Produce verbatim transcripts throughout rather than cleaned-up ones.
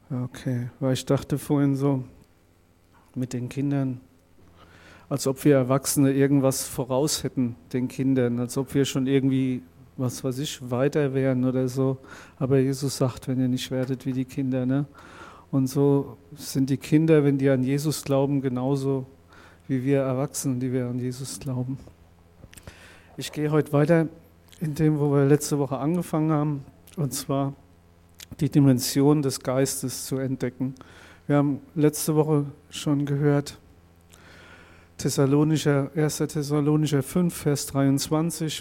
Okay, weil ich dachte vorhin so mit den Kindern, als ob wir Erwachsene irgendwas voraus hätten den Kindern, als ob wir schon irgendwie, was weiß ich, weiter wären oder so. Aber Jesus sagt, wenn ihr nicht werdet wie die Kinder, ne? Und so sind die Kinder, wenn die an Jesus glauben, genauso wie wir Erwachsenen, die wir an Jesus glauben. Ich gehe heute weiter in dem, wo wir letzte Woche angefangen haben, und zwar die Dimension des Geistes zu entdecken. Wir haben letzte Woche schon gehört, Thessalonicher, erster Thessalonicher fünf, Vers dreiundzwanzig,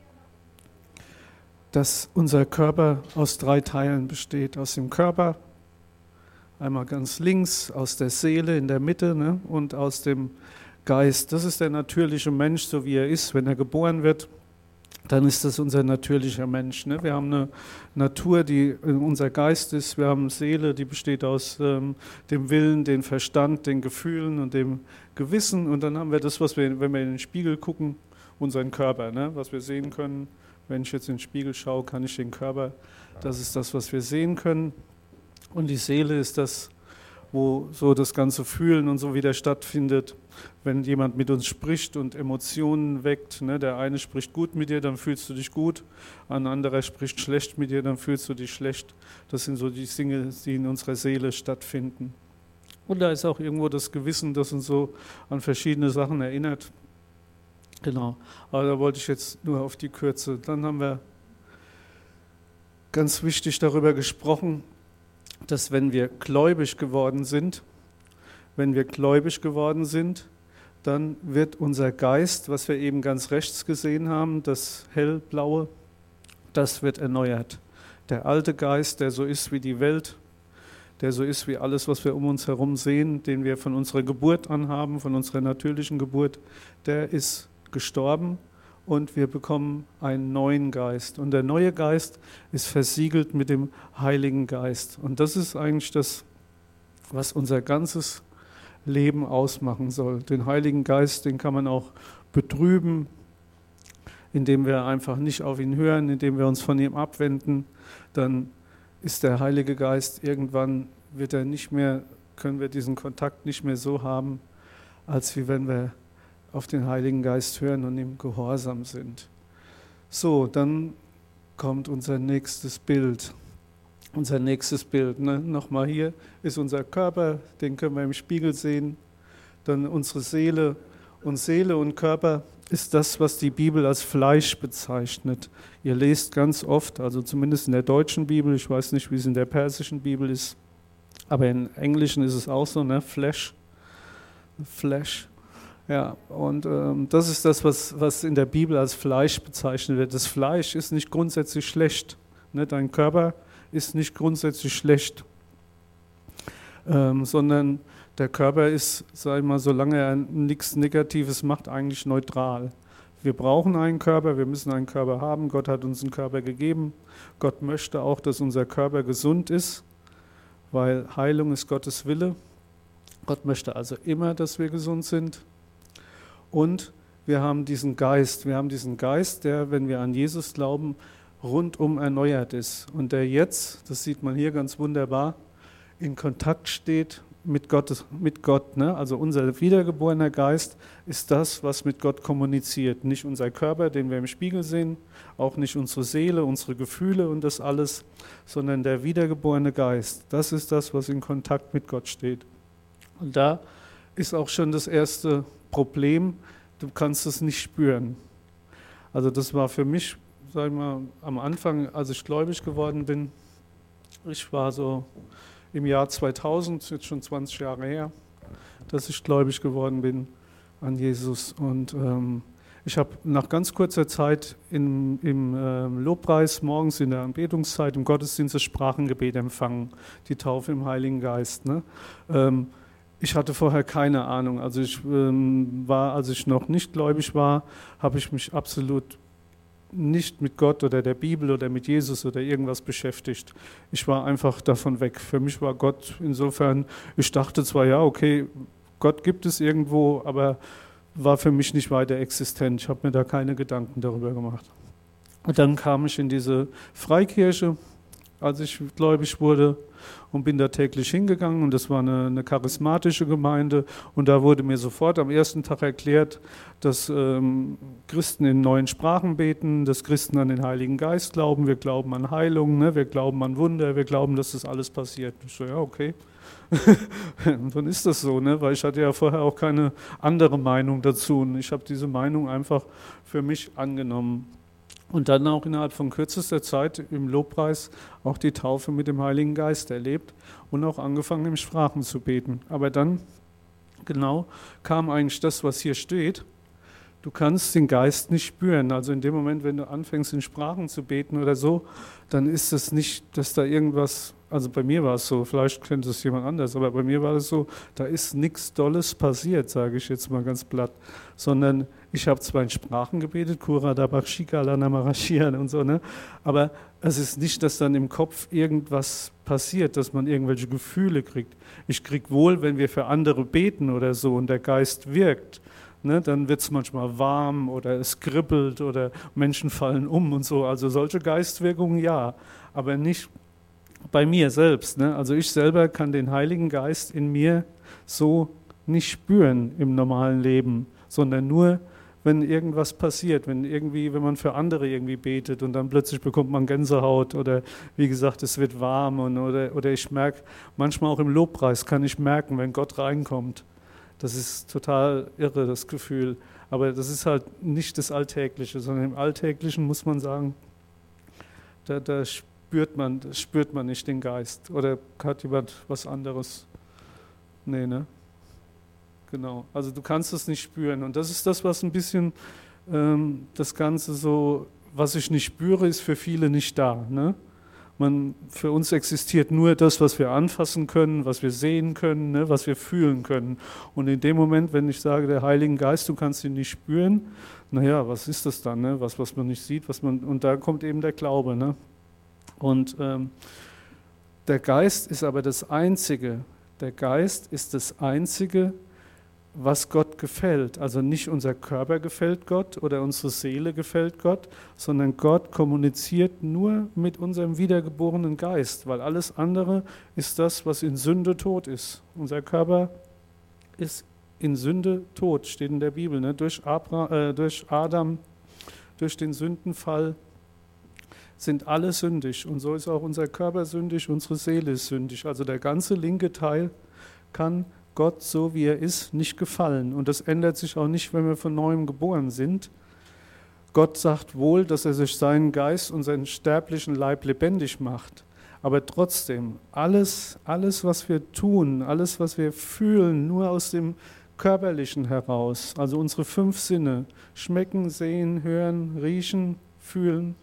dass unser Körper aus drei Teilen besteht. Aus dem Körper, einmal ganz links, aus der Seele in der Mitte, ne, und aus dem Geist. Das ist der natürliche Mensch, so wie er ist, wenn er geboren wird. Dann ist das unser natürlicher Mensch. Ne? Wir haben eine Natur, die unser Geist ist. Wir haben eine Seele, die besteht aus ähm, dem Willen, dem Verstand, den Gefühlen und dem Gewissen. Und dann haben wir das, was wir, wenn wir in den Spiegel gucken, unseren Körper, ne? Was wir sehen können. Wenn ich jetzt in den Spiegel schaue, kann ich den Körper, das ist das, was wir sehen können. Und die Seele ist das, wo so das ganze Fühlen und so wieder stattfindet, wenn jemand mit uns spricht und Emotionen weckt. Ne? Der eine spricht gut mit dir, dann fühlst du dich gut. Ein anderer spricht schlecht mit dir, dann fühlst du dich schlecht. Das sind so die Dinge, die in unserer Seele stattfinden. Und da ist auch irgendwo das Gewissen, das uns so an verschiedene Sachen erinnert. Genau, aber da wollte ich jetzt nur auf die Kürze. Dann haben wir ganz wichtig darüber gesprochen, dass wenn wir gläubig geworden sind, wenn wir gläubig geworden sind, dann wird unser Geist, was wir eben ganz rechts gesehen haben, das hellblaue, das wird erneuert. Der alte Geist, der so ist wie die Welt, der so ist wie alles, was wir um uns herum sehen, den wir von unserer Geburt an haben, von unserer natürlichen Geburt, der ist gestorben und wir bekommen einen neuen Geist. Und der neue Geist ist versiegelt mit dem Heiligen Geist. Und das ist eigentlich das, was unser ganzes Leben ausmachen soll. Den Heiligen Geist, den kann man auch betrüben, indem wir einfach nicht auf ihn hören, indem wir uns von ihm abwenden. Dann ist der Heilige Geist, irgendwann wird er nicht mehr, können wir diesen Kontakt nicht mehr so haben, als wie wenn wir auf den Heiligen Geist hören und ihm gehorsam sind. So, dann kommt unser nächstes Bild. Unser nächstes Bild, ne? Nochmal hier ist unser Körper, den können wir im Spiegel sehen. Dann unsere Seele. Und Seele und Körper ist das, was die Bibel als Fleisch bezeichnet. Ihr lest ganz oft, also zumindest in der deutschen Bibel, ich weiß nicht, wie es in der persischen Bibel ist, aber im Englischen ist es auch so, ne? Flesh. Flesh. Ja, und ähm, das ist das, was, was in der Bibel als Fleisch bezeichnet wird. Das Fleisch ist nicht grundsätzlich schlecht. Ne? Dein Körper ist nicht grundsätzlich schlecht, ähm, sondern der Körper ist, sag ich mal, solange er nichts Negatives macht, eigentlich neutral. Wir brauchen einen Körper, wir müssen einen Körper haben. Gott hat uns einen Körper gegeben. Gott möchte auch, dass unser Körper gesund ist, weil Heilung ist Gottes Wille. Gott möchte also immer, dass wir gesund sind. Und wir haben diesen Geist, wir haben diesen Geist, der, wenn wir an Jesus glauben, rundum erneuert ist. Und der jetzt, das sieht man hier ganz wunderbar, in Kontakt steht mit Gott. Mit Gott, ne? Also unser wiedergeborener Geist ist das, was mit Gott kommuniziert. Nicht unser Körper, den wir im Spiegel sehen, auch nicht unsere Seele, unsere Gefühle und das alles, sondern der wiedergeborene Geist. Das ist das, was in Kontakt mit Gott steht. Und da ist auch schon das erste Problem, du kannst es nicht spüren. Also das war für mich, sag ich mal, am Anfang, als ich gläubig geworden bin, ich war so im Jahr zweitausend, jetzt schon zwanzig Jahre her, dass ich gläubig geworden bin an Jesus. Und ähm, ich habe nach ganz kurzer Zeit im, im äh, Lobpreis, morgens in der Anbetungszeit, im Gottesdienst das Sprachengebet empfangen, die Taufe im Heiligen Geist. Ne? Ähm, Ich hatte vorher keine Ahnung. Also ich ähm, war, als ich noch nicht gläubig war, habe ich mich absolut nicht mit Gott oder der Bibel oder mit Jesus oder irgendwas beschäftigt. Ich war einfach davon weg. Für mich war Gott insofern, ich dachte zwar, ja, okay, Gott gibt es irgendwo, aber war für mich nicht weiter existent. Ich habe mir da keine Gedanken darüber gemacht. Und dann kam ich in diese Freikirche als ich gläubig wurde und bin da täglich hingegangen und das war eine, eine charismatische Gemeinde und da wurde mir sofort am ersten Tag erklärt, dass ähm, Christen in neuen Sprachen beten, dass Christen an den Heiligen Geist glauben, wir glauben an Heilung, ne? Wir glauben an Wunder, wir glauben, dass das alles passiert. Ich so, ja, okay. Und dann ist das so, ne? Weil ich hatte ja vorher auch keine andere Meinung dazu und ich habe diese Meinung einfach für mich angenommen. Und dann auch innerhalb von kürzester Zeit im Lobpreis auch die Taufe mit dem Heiligen Geist erlebt und auch angefangen in Sprachen zu beten. Aber dann genau kam eigentlich das, was hier steht. Du kannst den Geist nicht spüren. Also in dem Moment, wenn du anfängst in Sprachen zu beten oder so, dann ist es nicht, dass da irgendwas, also bei mir war es so, vielleicht könnte es jemand anders, aber bei mir war es so, da ist nichts Dolles passiert, sage ich jetzt mal ganz platt, sondern ich habe zwar in Sprachen gebetet, Kura Dabachika, Lana Marashian und so, ne? Aber es ist nicht, dass dann im Kopf irgendwas passiert, dass man irgendwelche Gefühle kriegt. Ich kriege wohl, wenn wir für andere beten oder so und der Geist wirkt, ne, dann wird es manchmal warm oder es kribbelt oder Menschen fallen um und so. Also solche Geistwirkungen ja, aber nicht bei mir selbst. Ne? Also ich selber kann den Heiligen Geist in mir so nicht spüren im normalen Leben, sondern nur, wenn irgendwas passiert, wenn irgendwie, wenn man für andere irgendwie betet und dann plötzlich bekommt man Gänsehaut oder wie gesagt, es wird warm und, oder, oder ich merke, manchmal auch im Lobpreis kann ich merken, wenn Gott reinkommt. Das ist total irre, das Gefühl. Aber das ist halt nicht das Alltägliche, sondern im Alltäglichen muss man sagen, da, da spürt man, da spürt man nicht den Geist. Oder hat jemand was anderes? Nee, ne? Genau. Also du kannst es nicht spüren. Und das ist das, was ein bisschen ähm, das Ganze so, was ich nicht spüre, ist für viele nicht da, ne? Man, für uns existiert nur das, was wir anfassen können, was wir sehen können, ne, was wir fühlen können. Und in dem Moment, wenn ich sage, der Heilige Geist, du kannst ihn nicht spüren, naja, was ist das dann? Ne? Was, was man nicht sieht, was man, und da kommt eben der Glaube. Ne? Und ähm, der Geist ist aber das Einzige, der Geist ist das Einzige, was Gott gefällt. Also nicht unser Körper gefällt Gott oder unsere Seele gefällt Gott, sondern Gott kommuniziert nur mit unserem wiedergeborenen Geist, weil alles andere ist das, was in Sünde tot ist. Unser Körper ist in Sünde tot, steht in der Bibel. Ne? Durch, Abra, äh, durch Adam, durch den Sündenfall sind alle sündig und so ist auch unser Körper sündig, unsere Seele ist sündig. Also der ganze linke Teil kann Gott, so wie er ist, nicht gefallen. Und das ändert sich auch nicht, wenn wir von Neuem geboren sind. Gott sagt wohl, dass er sich seinen Geist und seinen sterblichen Leib lebendig macht. Aber trotzdem, alles, alles, was wir tun, alles, was wir fühlen, nur aus dem Körperlichen heraus, also unsere fünf Sinne, schmecken, sehen, hören, riechen, fühlen,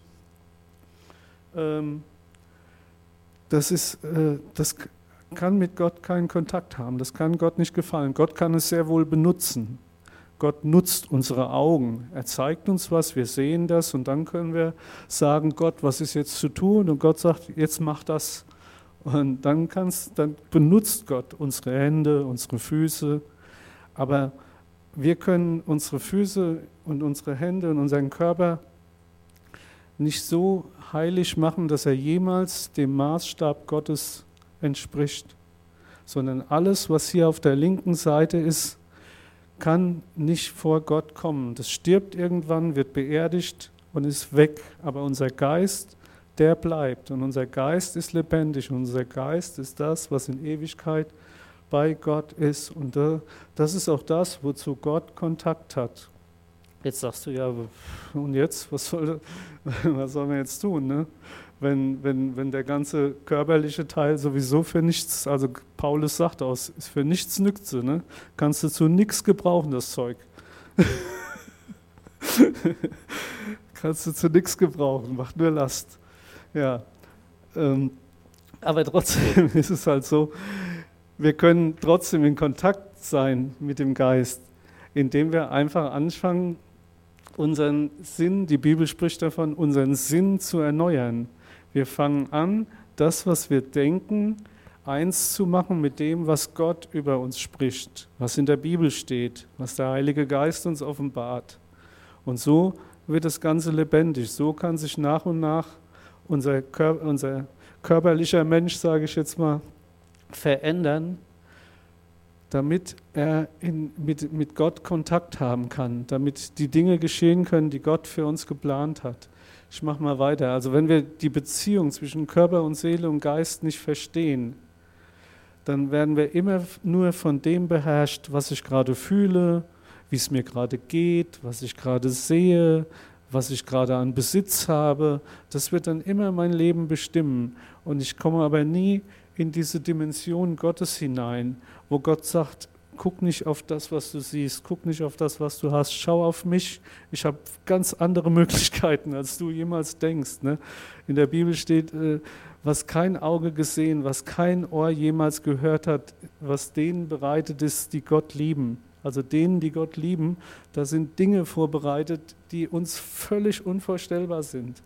ähm, das ist, äh, das kann mit Gott keinen Kontakt haben, das kann Gott nicht gefallen. Gott kann es sehr wohl benutzen. Gott nutzt unsere Augen, er zeigt uns was, wir sehen das und dann können wir sagen, Gott, was ist jetzt zu tun? Und Gott sagt, jetzt mach das. Und dann, kannst, dann benutzt Gott unsere Hände, unsere Füße, aber wir können unsere Füße und unsere Hände und unseren Körper nicht so heilig machen, dass er jemals dem Maßstab Gottes entspricht, sondern alles, was hier auf der linken Seite ist, kann nicht vor Gott kommen. Das stirbt irgendwann, wird beerdigt und ist weg. Aber unser Geist, der bleibt. Und unser Geist ist lebendig. Und unser Geist ist das, was in Ewigkeit bei Gott ist. Und das ist auch das, wozu Gott Kontakt hat. Jetzt sagst du, ja, und jetzt? Was soll, was sollen wir jetzt tun, ne? Wenn, wenn, wenn der ganze körperliche Teil sowieso für nichts, also Paulus sagt aus, ist für nichts nütze, ne? Kannst du zu nichts gebrauchen, das Zeug. Kannst du zu nichts gebrauchen, macht nur Last. Ja, ähm, aber trotzdem ist es halt so, wir können trotzdem in Kontakt sein mit dem Geist, indem wir einfach anfangen, unseren Sinn, die Bibel spricht davon, unseren Sinn zu erneuern. Wir fangen an, das, was wir denken, eins zu machen mit dem, was Gott über uns spricht, was in der Bibel steht, was der Heilige Geist uns offenbart. Und so wird das Ganze lebendig. So kann sich nach und nach unser Körper, unser körperlicher Mensch, sage ich jetzt mal, verändern, damit er in, mit, mit Gott Kontakt haben kann, damit die Dinge geschehen können, die Gott für uns geplant hat. Ich mache mal weiter. Also wenn wir die Beziehung zwischen Körper und Seele und Geist nicht verstehen, dann werden wir immer nur von dem beherrscht, was ich gerade fühle, wie es mir gerade geht, was ich gerade sehe, was ich gerade an Besitz habe. Das wird dann immer mein Leben bestimmen. Und ich komme aber nie in diese Dimension Gottes hinein, wo Gott sagt, guck nicht auf das, was du siehst, guck nicht auf das, was du hast, schau auf mich. Ich habe ganz andere Möglichkeiten, als du jemals denkst. Ne? In der Bibel steht, äh, was kein Auge gesehen, was kein Ohr jemals gehört hat, was denen bereitet ist, die Gott lieben. Also denen, die Gott lieben, da sind Dinge vorbereitet, die uns völlig unvorstellbar sind.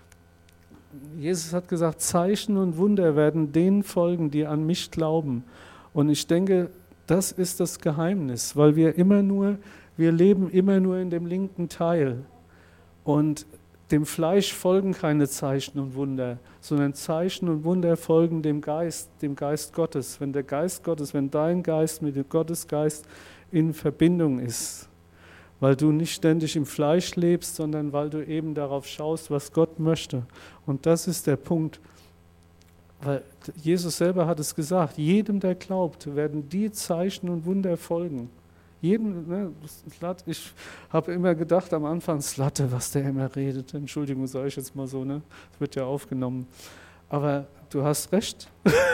Jesus hat gesagt, Zeichen und Wunder werden denen folgen, die an mich glauben. Und ich denke, das ist das Geheimnis, weil wir immer nur, wir leben immer nur in dem linken Teil. Und dem Fleisch folgen keine Zeichen und Wunder, sondern Zeichen und Wunder folgen dem Geist, dem Geist Gottes. Wenn der Geist Gottes, wenn dein Geist mit dem Gottesgeist in Verbindung ist, weil du nicht ständig im Fleisch lebst, sondern weil du eben darauf schaust, was Gott möchte. Und das ist der Punkt, weil Jesus selber hat es gesagt, jedem, der glaubt, werden die Zeichen und Wunder folgen. Jedem, ne, ich habe immer gedacht am Anfang, Slatte, was der immer redet, Entschuldigung, sage ich jetzt mal so, ne? Das wird ja aufgenommen. Aber du hast recht.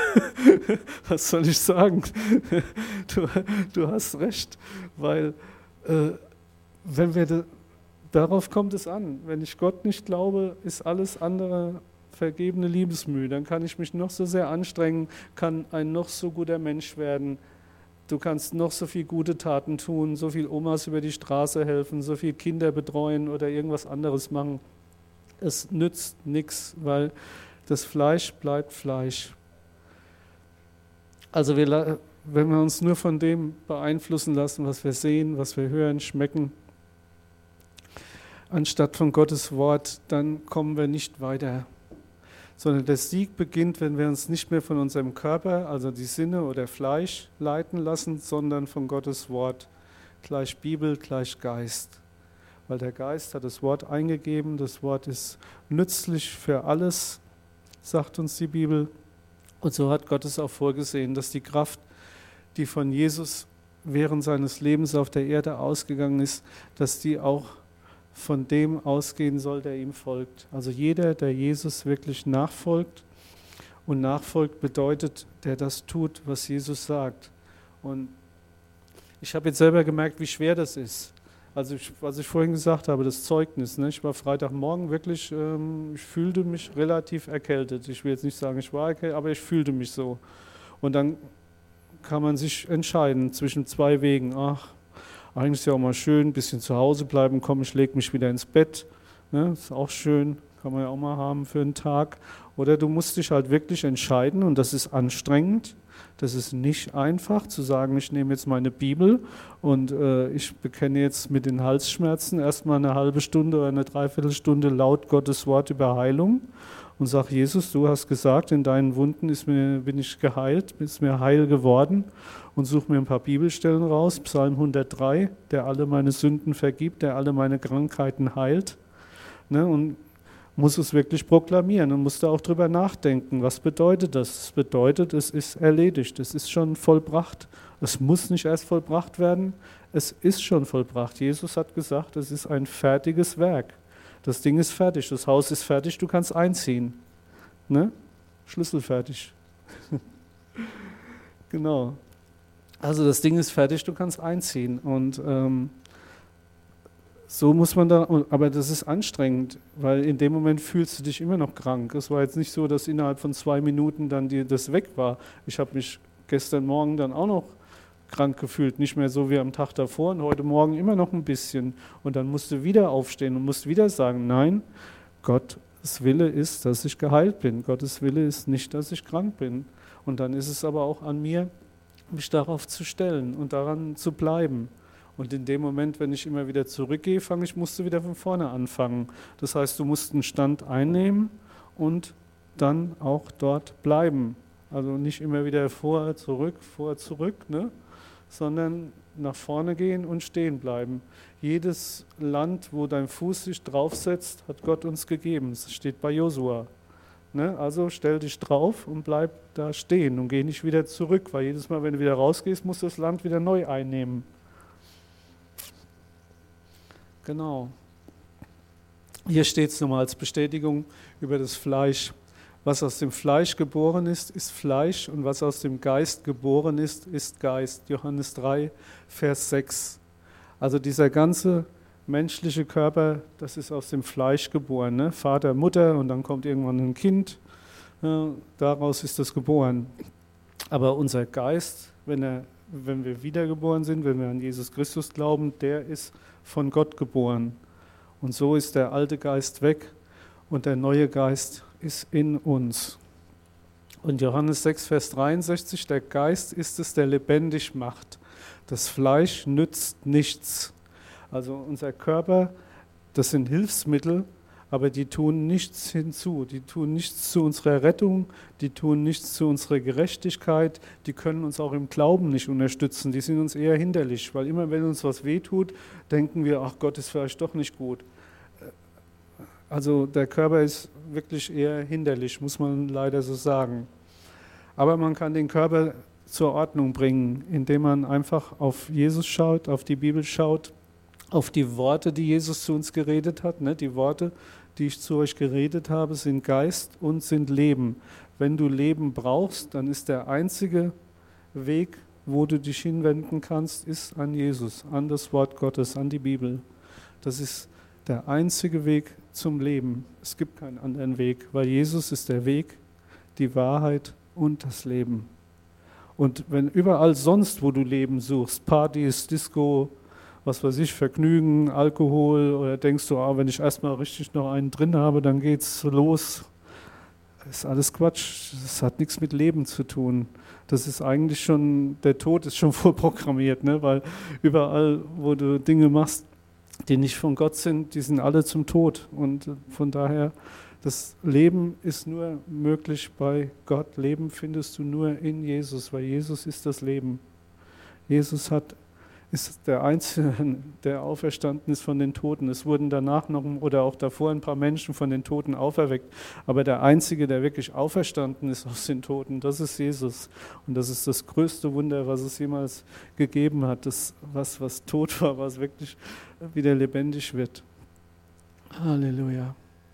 Was soll ich sagen? Du, du hast recht, weil äh, wenn wir de, darauf kommt es an. Wenn ich Gott nicht glaube, ist alles andere vergebene Liebesmühe. Dann kann ich mich noch so sehr anstrengen, kann ein noch so guter Mensch werden. Du kannst noch so viel gute Taten tun, so viel Omas über die Straße helfen, so viel Kinder betreuen oder irgendwas anderes machen. Es nützt nichts, weil das Fleisch bleibt Fleisch. Also wir, wenn wir uns nur von dem beeinflussen lassen, was wir sehen, was wir hören, schmecken, anstatt von Gottes Wort, dann kommen wir nicht weiter. Sondern der Sieg beginnt, wenn wir uns nicht mehr von unserem Körper, also die Sinne oder Fleisch, leiten lassen, sondern von Gottes Wort, gleich Bibel, gleich Geist. Weil der Geist hat das Wort eingegeben, das Wort ist nützlich für alles, sagt uns die Bibel. Und so hat Gott es auch vorgesehen, dass die Kraft, die von Jesus während seines Lebens auf der Erde ausgegangen ist, dass die auch von dem ausgehen soll, der ihm folgt. Also jeder, der Jesus wirklich nachfolgt, und nachfolgt bedeutet, der das tut, was Jesus sagt. Und ich habe jetzt selber gemerkt, wie schwer das ist. Also ich, was ich vorhin gesagt habe, das Zeugnis. Ne? Ich war Freitagmorgen wirklich, ähm, ich fühlte mich relativ erkältet. Ich will jetzt nicht sagen, ich war erkältet, aber ich fühlte mich so. Und dann kann man sich entscheiden zwischen zwei Wegen. Ach, eigentlich ist ja auch mal schön, ein bisschen zu Hause bleiben, komm, ich lege mich wieder ins Bett. Ne? Ist auch schön, kann man ja auch mal haben für einen Tag. Oder du musst dich halt wirklich entscheiden, und das ist anstrengend. Das ist nicht einfach, zu sagen, ich nehme jetzt meine Bibel und äh, ich bekenne jetzt mit den Halsschmerzen erstmal eine halbe Stunde oder eine Dreiviertelstunde laut Gottes Wort über Heilung und sage, Jesus, du hast gesagt, in deinen Wunden ist mir, bin ich geheilt, ist mir heil geworden, und suche mir ein paar Bibelstellen raus, Psalm hundertdrei, der alle meine Sünden vergibt, der alle meine Krankheiten heilt, ne, und muss es wirklich proklamieren und muss da auch drüber nachdenken. Was bedeutet das? Es bedeutet, es ist erledigt, es ist schon vollbracht. Es muss nicht erst vollbracht werden, es ist schon vollbracht. Jesus hat gesagt, es ist ein fertiges Werk. Das Ding ist fertig, das Haus ist fertig, du kannst einziehen. Ne? Schlüssel fertig. Genau. Also das Ding ist fertig, du kannst einziehen. Und ähm, so muss man da, aber das ist anstrengend, weil in dem Moment fühlst du dich immer noch krank. Es war jetzt nicht so, dass innerhalb von zwei Minuten dann die, das weg war. Ich habe mich gestern Morgen dann auch noch krank gefühlt, nicht mehr so wie am Tag davor, und heute Morgen immer noch ein bisschen. Und dann musst du wieder aufstehen und musst wieder sagen, nein, Gottes Wille ist, dass ich geheilt bin. Gottes Wille ist nicht, dass ich krank bin. Und dann ist es aber auch an mir, mich darauf zu stellen und daran zu bleiben. Und in dem Moment, wenn ich immer wieder zurückgehe, fange ich, musst du wieder von vorne anfangen. Das heißt, du musst einen Stand einnehmen und dann auch dort bleiben. Also nicht immer wieder vor, zurück, vor, zurück, ne? Sondern nach vorne gehen und stehen bleiben. Jedes Land, wo dein Fuß sich draufsetzt, hat Gott uns gegeben. Das steht bei Josua. Ne? Also stell dich drauf und bleib da stehen und geh nicht wieder zurück, weil jedes Mal, wenn du wieder rausgehst, musst du das Land wieder neu einnehmen. Genau. Hier steht es nochmal als Bestätigung über das Fleisch. Was aus dem Fleisch geboren ist, ist Fleisch, und was aus dem Geist geboren ist, ist Geist. Johannes drei, Vers sechs. Also dieser ganze menschliche Körper, das ist aus dem Fleisch geboren. Ne? Vater, Mutter, und dann kommt irgendwann ein Kind. Ja, daraus ist das geboren. Aber unser Geist, wenn, er, wenn wir wiedergeboren sind, wenn wir an Jesus Christus glauben, der ist von Gott geboren. Und so ist der alte Geist weg und der neue Geist ist in uns. Und Johannes sechs, Vers dreiundsechzig, der Geist ist es, der lebendig macht. Das Fleisch nützt nichts. Also unser Körper, das sind Hilfsmittel, aber die tun nichts hinzu. Die tun nichts zu unserer Rettung, die tun nichts zu unserer Gerechtigkeit, die können uns auch im Glauben nicht unterstützen. Die sind uns eher hinderlich, weil immer wenn uns was wehtut, denken wir, ach Gott ist vielleicht doch nicht gut. Also der Körper ist wirklich eher hinderlich, muss man leider so sagen. Aber man kann den Körper zur Ordnung bringen, indem man einfach auf Jesus schaut, auf die Bibel schaut, auf die Worte, die Jesus zu uns geredet hat. Ne? Die Worte, die ich zu euch geredet habe, sind Geist und sind Leben. Wenn du Leben brauchst, dann ist der einzige Weg, wo du dich hinwenden kannst, ist an Jesus, an das Wort Gottes, an die Bibel. Das ist der einzige Weg zum Leben. Es gibt keinen anderen Weg, weil Jesus ist der Weg, die Wahrheit und das Leben. Und wenn überall sonst, wo du Leben suchst, Partys, Disco, was weiß ich, Vergnügen, Alkohol, oder denkst du, ah, wenn ich erstmal richtig noch einen drin habe, dann geht's los. Das ist alles Quatsch. Das hat nichts mit Leben zu tun. Das ist eigentlich schon, der Tod ist schon vorprogrammiert, ne? Weil überall, wo du Dinge machst, die nicht von Gott sind, die sind alle zum Tod. Und von daher, das Leben ist nur möglich bei Gott. Leben findest du nur in Jesus, weil Jesus ist das Leben. Jesus hat, ist der Einzige, der auferstanden ist von den Toten. Es wurden danach noch oder auch davor ein paar Menschen von den Toten auferweckt. Aber der Einzige, der wirklich auferstanden ist aus den Toten, das ist Jesus. Und das ist das größte Wunder, was es jemals gegeben hat. Das, was, was tot war, was wirklich wieder lebendig wird. Halleluja.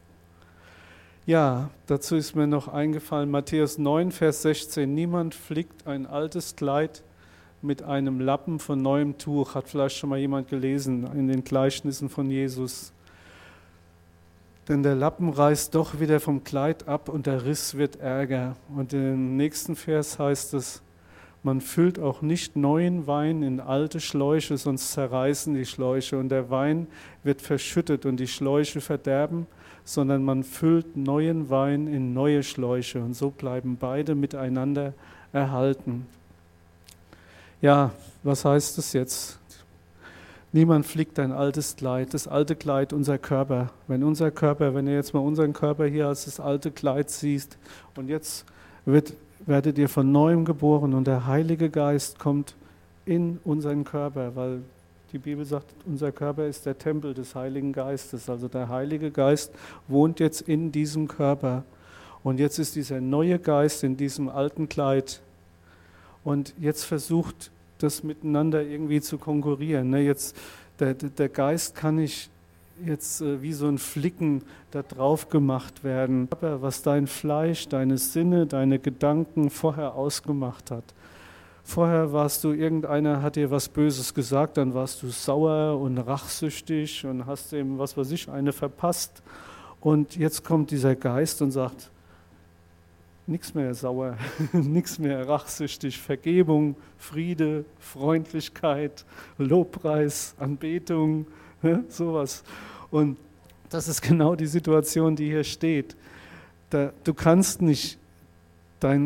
Ja, dazu ist mir noch eingefallen, Matthäus neun, Vers sechzehn. Niemand flickt ein altes Kleid mit einem Lappen von neuem Tuch. Hat vielleicht schon mal jemand gelesen in den Gleichnissen von Jesus. Denn der Lappen reißt doch wieder vom Kleid ab und der Riss wird ärger. Und im nächsten Vers heißt es, man füllt auch nicht neuen Wein in alte Schläuche, sonst zerreißen die Schläuche und der Wein wird verschüttet und die Schläuche verderben, sondern man füllt neuen Wein in neue Schläuche und so bleiben beide miteinander erhalten. Ja, was heißt das jetzt? Niemand flickt ein altes Kleid, das alte Kleid, unser Körper. Wenn unser Körper, wenn ihr jetzt mal unseren Körper hier als das alte Kleid siehst und jetzt wird, werdet ihr von Neuem geboren und der Heilige Geist kommt in unseren Körper, weil die Bibel sagt, unser Körper ist der Tempel des Heiligen Geistes. Also der Heilige Geist wohnt jetzt in diesem Körper. Und jetzt ist dieser neue Geist in diesem alten Kleid. Und jetzt versucht das miteinander irgendwie zu konkurrieren. Jetzt, der, der Geist kann nicht jetzt wie so ein Flicken da drauf gemacht werden, was dein Fleisch, deine Sinne, deine Gedanken vorher ausgemacht hat. Vorher warst du, irgendeiner hat dir was Böses gesagt, dann warst du sauer und rachsüchtig und hast dem, was weiß ich, eine verpasst. Und jetzt kommt dieser Geist und sagt, nichts mehr sauer, nichts mehr rachsüchtig, Vergebung, Friede, Freundlichkeit, Lobpreis, Anbetung, sowas. Und das ist genau die Situation, die hier steht. Da, du kannst nicht dein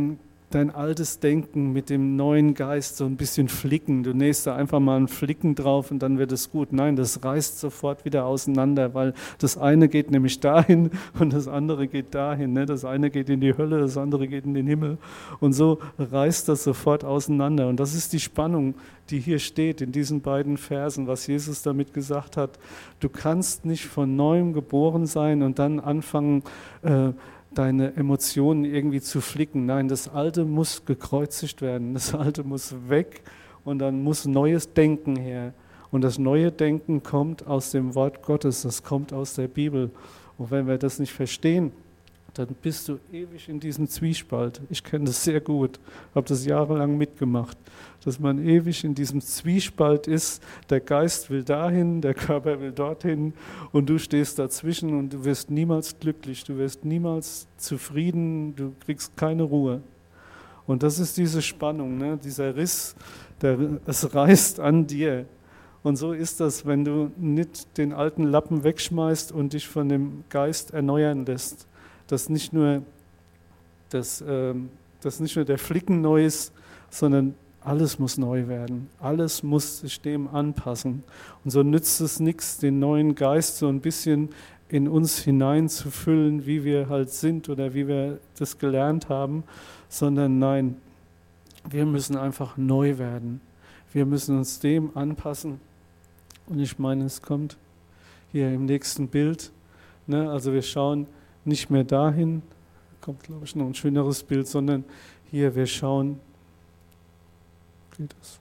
dein altes Denken mit dem neuen Geist so ein bisschen flicken. Du nähst da einfach mal einen Flicken drauf und dann wird es gut. Nein, das reißt sofort wieder auseinander, weil das eine geht nämlich dahin und das andere geht dahin. Ne? Das eine geht in die Hölle, das andere geht in den Himmel. Und so reißt das sofort auseinander. Und das ist die Spannung, die hier steht in diesen beiden Versen, was Jesus damit gesagt hat. Du kannst nicht von Neuem geboren sein und dann anfangen, äh, deine Emotionen irgendwie zu flicken. Nein, das Alte muss gekreuzigt werden, das Alte muss weg und dann muss neues Denken her. Und das neue Denken kommt aus dem Wort Gottes, das kommt aus der Bibel. Und wenn wir das nicht verstehen, dann bist du ewig in diesem Zwiespalt. Ich kenne das sehr gut, habe das jahrelang mitgemacht, dass man ewig in diesem Zwiespalt ist. Der Geist will dahin, der Körper will dorthin und du stehst dazwischen und du wirst niemals glücklich, du wirst niemals zufrieden, du kriegst keine Ruhe. Und das ist diese Spannung, ne? Dieser Riss, der, es reißt an dir. Und so ist das, wenn du nicht den alten Lappen wegschmeißt und dich von dem Geist erneuern lässt. Dass nicht nur, dass, ähm, dass nicht nur der Flicken neu ist, sondern alles muss neu werden. Alles muss sich dem anpassen. Und so nützt es nichts, den neuen Geist so ein bisschen in uns hineinzufüllen, wie wir halt sind oder wie wir das gelernt haben, sondern nein, wir müssen einfach neu werden. Wir müssen uns dem anpassen. Und ich meine, es kommt hier im nächsten Bild. Ne? Also wir schauen nicht mehr dahin, kommt glaube ich noch ein schöneres Bild, sondern hier, wir schauen, geht das?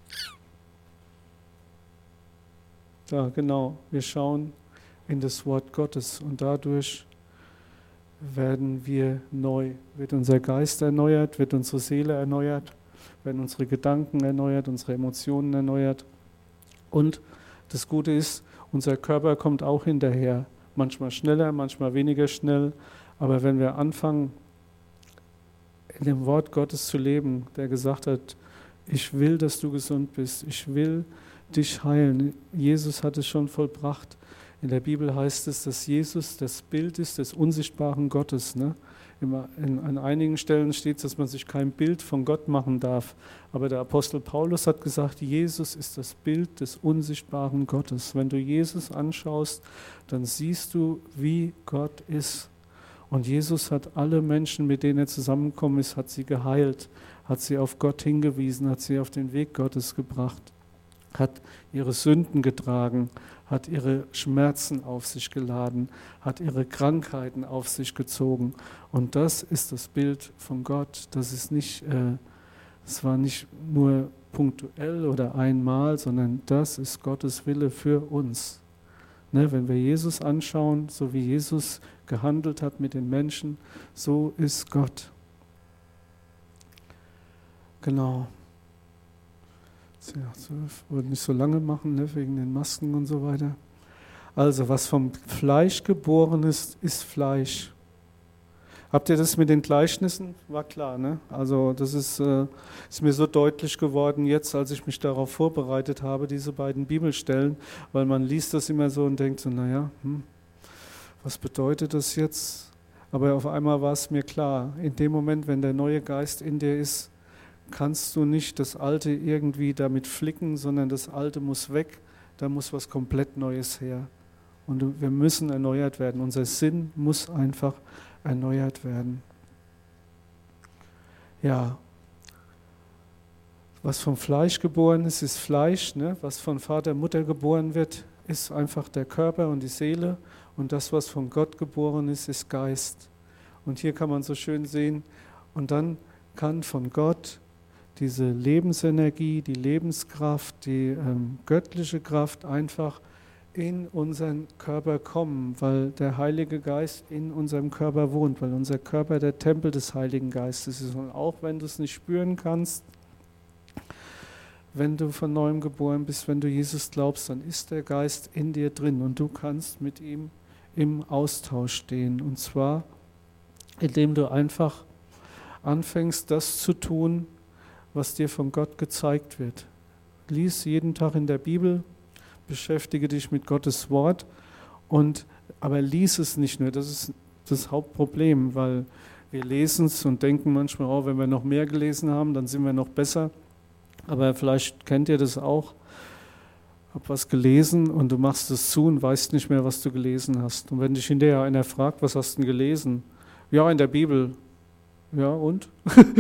Da, genau, wir schauen in das Wort Gottes und dadurch werden wir neu, wird unser Geist erneuert, wird unsere Seele erneuert, werden unsere Gedanken erneuert, unsere Emotionen erneuert und das Gute ist, unser Körper kommt auch hinterher. Manchmal schneller, manchmal weniger schnell. Aber wenn wir anfangen, in dem Wort Gottes zu leben, der gesagt hat, ich will, dass du gesund bist, ich will dich heilen. Jesus hat es schon vollbracht. In der Bibel heißt es, dass Jesus das Bild ist des unsichtbaren Gottes. Ne? In, an einigen Stellen steht es, dass man sich kein Bild von Gott machen darf. Aber der Apostel Paulus hat gesagt, Jesus ist das Bild des unsichtbaren Gottes. Wenn du Jesus anschaust, dann siehst du, wie Gott ist. Und Jesus hat alle Menschen, mit denen er zusammengekommen ist, hat sie geheilt, hat sie auf Gott hingewiesen, hat sie auf den Weg Gottes gebracht, hat ihre Sünden getragen, hat ihre Schmerzen auf sich geladen, hat ihre Krankheiten auf sich gezogen. Und das ist das Bild von Gott. Das ist nicht, äh, das war nicht nur punktuell oder einmal, sondern das ist Gottes Wille für uns. Ne, wenn wir Jesus anschauen, so wie Jesus gehandelt hat mit den Menschen, so ist Gott. Genau. Ich wollte nicht so lange machen, ne, wegen den Masken und so weiter. Also, was vom Fleisch geboren ist, ist Fleisch. Habt ihr das mit den Gleichnissen? War klar, ne? Also das ist, äh, ist mir so deutlich geworden jetzt, als ich mich darauf vorbereitet habe, diese beiden Bibelstellen, weil man liest das immer so und denkt so, naja, hm, was bedeutet das jetzt? Aber auf einmal war es mir klar, in dem Moment, wenn der neue Geist in dir ist, kannst du nicht das Alte irgendwie damit flicken, sondern das Alte muss weg, da muss was komplett Neues her. Und wir müssen erneuert werden, unser Sinn muss einfach erneuert werden. Ja, was vom Fleisch geboren ist, ist Fleisch, ne? Was von Vater, Mutter geboren wird, ist einfach der Körper und die Seele und das, was von Gott geboren ist, ist Geist. Und hier kann man so schön sehen, und dann kann von Gott diese Lebensenergie, die Lebenskraft, die ähm, göttliche Kraft einfach in unseren Körper kommen, weil der Heilige Geist in unserem Körper wohnt, weil unser Körper der Tempel des Heiligen Geistes ist. Und auch wenn du es nicht spüren kannst, wenn du von Neuem geboren bist, wenn du Jesus glaubst, dann ist der Geist in dir drin und du kannst mit ihm im Austausch stehen. Und zwar, indem du einfach anfängst, das zu tun, was dir von Gott gezeigt wird. Lies jeden Tag in der Bibel, beschäftige dich mit Gottes Wort, und, aber lies es nicht nur, das ist das Hauptproblem, weil wir lesen es und denken manchmal, oh, wenn wir noch mehr gelesen haben, dann sind wir noch besser. Aber vielleicht kennt ihr das auch. Hab was gelesen und du machst es zu und weißt nicht mehr, was du gelesen hast. Und wenn dich hinterher einer fragt, was hast du denn gelesen? Ja, in der Bibel. Ja, und?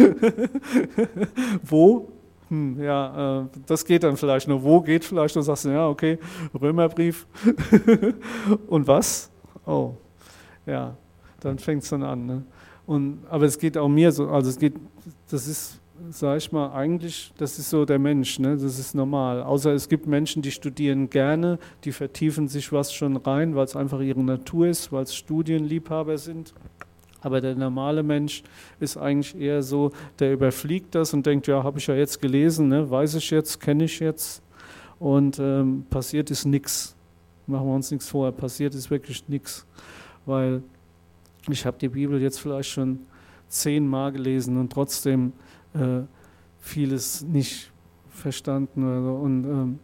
Wo? Hm, ja, äh, das geht dann vielleicht noch. Wo geht vielleicht? Und sagst du, ja, okay, Römerbrief. Und was? Oh, ja, dann fängt es dann an. Ne? Und, aber es geht auch mir so, also es geht, das ist, sag ich mal, eigentlich, das ist so der Mensch, ne? Das ist normal. Außer es gibt Menschen, die studieren gerne, die vertiefen sich was schon rein, weil es einfach ihre Natur ist, weil es Studienliebhaber sind. Aber der normale Mensch ist eigentlich eher so, der überfliegt das und denkt, ja, habe ich ja jetzt gelesen, ne? Weiß ich jetzt, kenne ich jetzt und ähm, passiert ist nichts. Machen wir uns nichts vor, passiert ist wirklich nichts, weil ich habe die Bibel jetzt vielleicht schon zehnmal gelesen und trotzdem äh, vieles nicht verstanden. Oder so. Und, ähm,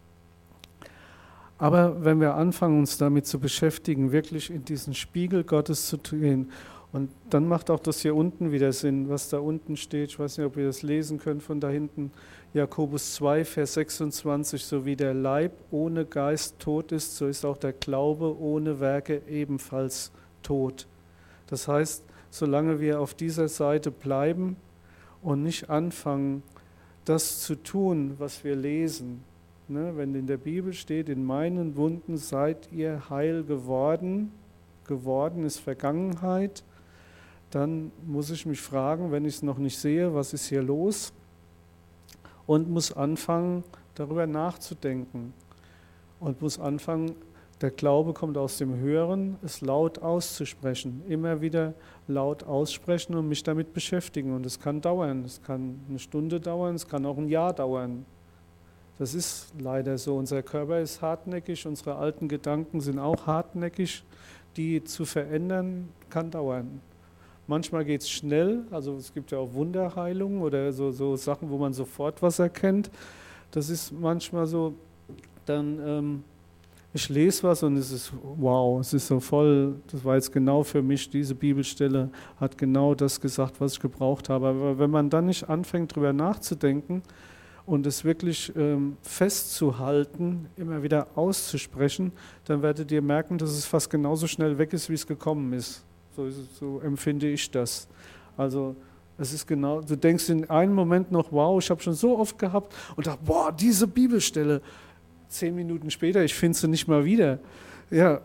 aber wenn wir anfangen, uns damit zu beschäftigen, wirklich in diesen Spiegel Gottes zu gehen, und dann macht auch das hier unten wieder Sinn, was da unten steht. Ich weiß nicht, ob ihr das lesen könnt von da hinten. Jakobus zwei, Vers sechsundzwanzig, so wie der Leib ohne Geist tot ist, so ist auch der Glaube ohne Werke ebenfalls tot. Das heißt, solange wir auf dieser Seite bleiben und nicht anfangen, das zu tun, was wir lesen, ne, wenn in der Bibel steht, in meinen Wunden seid ihr heil geworden, geworden ist Vergangenheit, dann muss ich mich fragen, wenn ich es noch nicht sehe, was ist hier los? Und muss anfangen, darüber nachzudenken. Und muss anfangen, der Glaube kommt aus dem Hören, es laut auszusprechen. Immer wieder laut aussprechen und mich damit beschäftigen. Und es kann dauern, es kann eine Stunde dauern, es kann auch ein Jahr dauern. Das ist leider so. Unser Körper ist hartnäckig, unsere alten Gedanken sind auch hartnäckig. Die zu verändern, kann dauern. Manchmal geht es schnell, also es gibt ja auch Wunderheilungen oder so, so Sachen, wo man sofort was erkennt. Das ist manchmal so, dann, ähm, ich lese was und es ist, wow, es ist so voll, das war jetzt genau für mich, diese Bibelstelle hat genau das gesagt, was ich gebraucht habe. Aber wenn man dann nicht anfängt, darüber nachzudenken und es wirklich ähm, festzuhalten, immer wieder auszusprechen, dann werdet ihr merken, dass es fast genauso schnell weg ist, wie es gekommen ist. So, so empfinde ich das. Also es ist genau, du denkst in einem Moment noch, wow, ich habe schon so oft gehabt und dachte, boah, diese Bibelstelle. Zehn Minuten später, ich finde sie nicht mal wieder. Ja,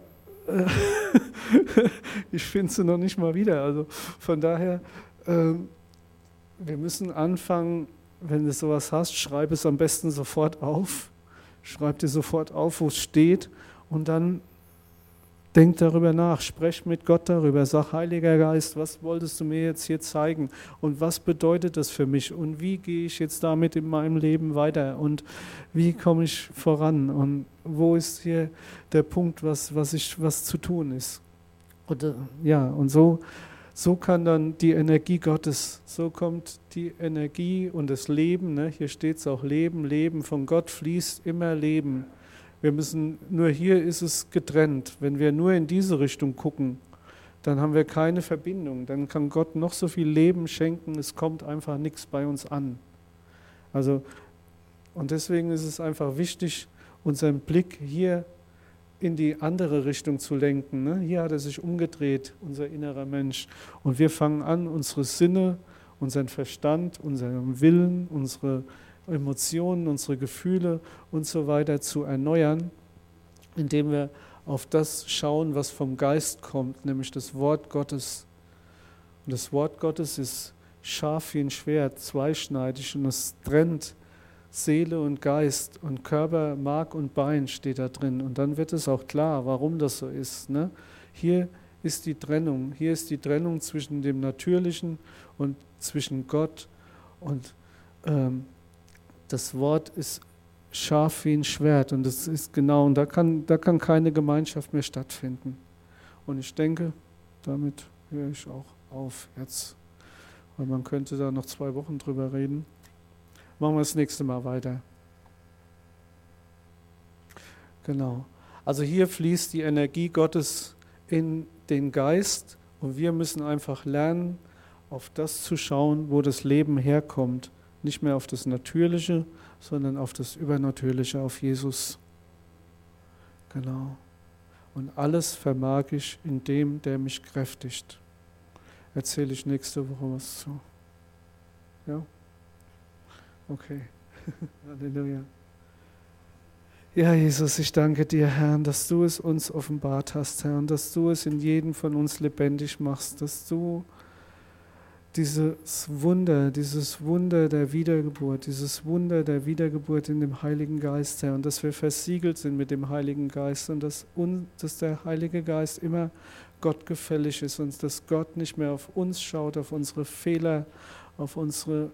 ich finde sie noch nicht mal wieder. Also von daher, äh, wir müssen anfangen, wenn du sowas hast, schreib es am besten sofort auf. Schreib dir sofort auf, wo es steht und dann denk darüber nach, sprech mit Gott darüber, sag, Heiliger Geist, was wolltest du mir jetzt hier zeigen und was bedeutet das für mich und wie gehe ich jetzt damit in meinem Leben weiter und wie komme ich voran und wo ist hier der Punkt, was, was, ich, was zu tun ist. Und, ja, und so, so kann dann die Energie Gottes, so kommt die Energie und das Leben, ne? Hier steht es auch Leben, Leben, von Gott fließt immer Leben. Wir müssen, nur hier ist es getrennt. Wenn wir nur in diese Richtung gucken, dann haben wir keine Verbindung. Dann kann Gott noch so viel Leben schenken, es kommt einfach nichts bei uns an. Also, und deswegen ist es einfach wichtig, unseren Blick hier in die andere Richtung zu lenken. Ne? Hier hat er sich umgedreht, unser innerer Mensch. Und wir fangen an, unsere Sinne, unseren Verstand, unseren Willen, unsere Emotionen, unsere Gefühle und so weiter zu erneuern, indem wir auf das schauen, was vom Geist kommt, nämlich das Wort Gottes. Und das Wort Gottes ist scharf wie ein Schwert, zweischneidig und es trennt Seele und Geist und Körper, Mark und Bein steht da drin. Und dann wird es auch klar, warum das so ist. Ne? Hier ist die Trennung, hier ist die Trennung zwischen dem Natürlichen und zwischen Gott und ähm, das Wort ist scharf wie ein Schwert und das ist genau, und da kann, da kann keine Gemeinschaft mehr stattfinden. Und ich denke, damit höre ich auch auf jetzt, weil man könnte da noch zwei Wochen drüber reden. Machen wir das nächste Mal weiter. Genau. Also hier fließt die Energie Gottes in den Geist Und wir müssen einfach lernen, auf das zu schauen, wo das Leben herkommt. Nicht mehr auf das Natürliche, sondern auf das Übernatürliche, auf Jesus. Genau. Und alles vermag ich in dem, der mich kräftigt. Erzähle ich nächste Woche was zu. Ja? Okay. Halleluja. Ja, Jesus, ich danke dir, Herr, dass du es uns offenbart hast, Herr, und dass du es in jedem von uns lebendig machst, dass du dieses Wunder, dieses Wunder der Wiedergeburt, dieses Wunder der Wiedergeburt in dem Heiligen Geist, Herr, und dass wir versiegelt sind mit dem Heiligen Geist und dass, un, dass der Heilige Geist immer Gott gefällig ist und dass Gott nicht mehr auf uns schaut, auf unsere Fehler, auf unsere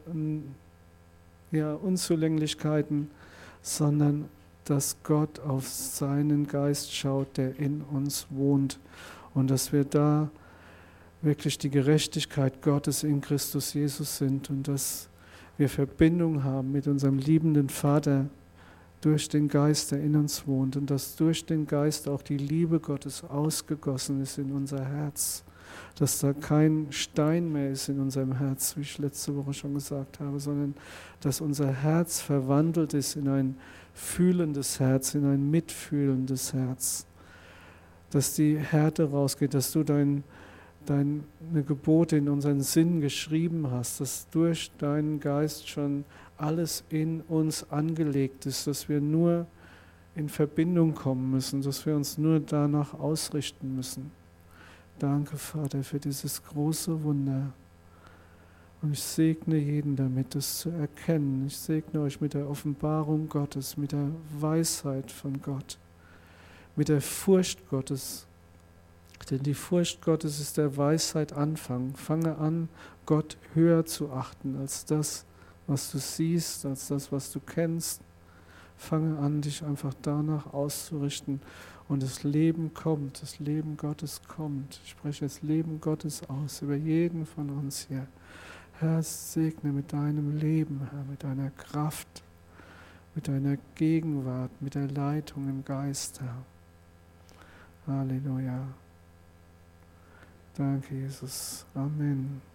ja, Unzulänglichkeiten, sondern dass Gott auf seinen Geist schaut, der in uns wohnt und dass wir da wirklich die Gerechtigkeit Gottes in Christus Jesus sind und dass wir Verbindung haben mit unserem liebenden Vater durch den Geist, der in uns wohnt und dass durch den Geist auch die Liebe Gottes ausgegossen ist in unser Herz, dass da kein Stein mehr ist in unserem Herz, wie ich letzte Woche schon gesagt habe, sondern dass unser Herz verwandelt ist in ein fühlendes Herz, in ein mitfühlendes Herz, dass die Härte rausgeht, dass du dein, deine Gebote in unseren Sinn geschrieben hast, dass durch deinen Geist schon alles in uns angelegt ist, dass wir nur in Verbindung kommen müssen, dass wir uns nur danach ausrichten müssen. Danke, Vater, für dieses große Wunder. Und ich segne jeden damit, das zu erkennen. Ich segne euch mit der Offenbarung Gottes, mit der Weisheit von Gott, mit der Furcht Gottes. Denn die Furcht Gottes ist der Weisheit Anfang. Fange an, Gott höher zu achten als das, was du siehst, als das, was du kennst. Fange an, dich einfach danach auszurichten. Und das Leben kommt, das Leben Gottes kommt. Ich spreche das Leben Gottes aus über jeden von uns hier. Herr, segne mit deinem Leben, Herr, mit deiner Kraft, mit deiner Gegenwart, mit der Leitung im Geist, Herr. Halleluja. Danke, Jesus. Amen.